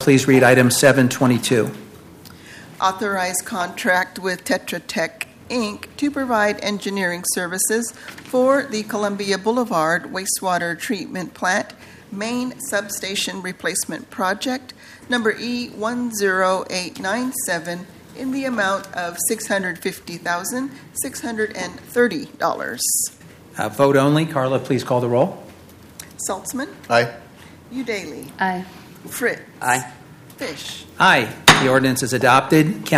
please read item 722. Authorize contract with Tetra Tech, Inc. to provide engineering services for the Columbia Boulevard Wastewater Treatment Plant Main Substation Replacement Project, number E10897, in the amount of $650,630. Vote only. Carla, please call the roll. Saltzman, Aye. Udaly, Aye. Fritz, Aye. Fish. Aye. The ordinance is adopted.